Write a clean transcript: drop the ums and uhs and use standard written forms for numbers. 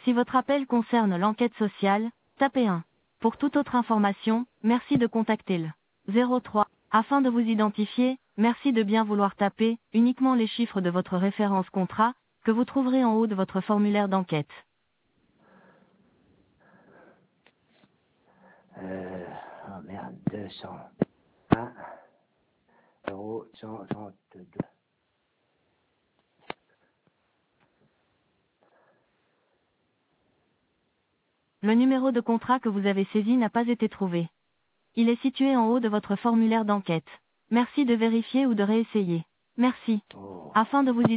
Si votre appel concerne l'enquête sociale, tapez 1. Pour toute autre information, merci de contacter le 03. Afin de vous identifier, merci de bien vouloir taper uniquement les chiffres de votre référence contrat, que vous trouverez en haut de votre formulaire d'enquête. Oh merde, 201 euros 132. Le numéro de contrat que vous avez saisi n'a pas été trouvé. Il est situé en haut de votre formulaire d'enquête. Merci de vérifier ou de réessayer. Merci. Oh. Afin de vous